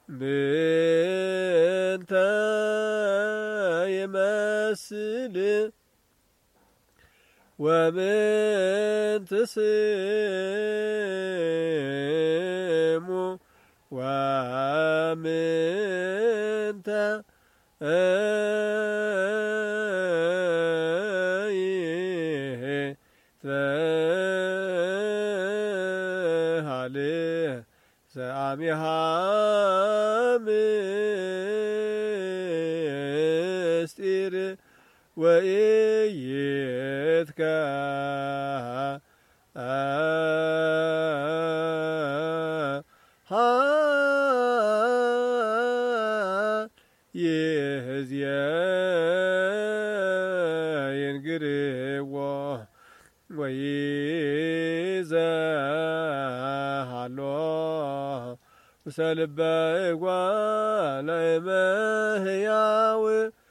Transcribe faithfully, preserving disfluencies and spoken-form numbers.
ምንተ ይመስል ወምንት ስሙ ወምንተ ይትበሃል ዘአሚሃ ምስጢር ወኢይትከሃል ይእዜይንግርዎ ወይዘሃሎ ውስተ ልበ እጓለ እመሕያው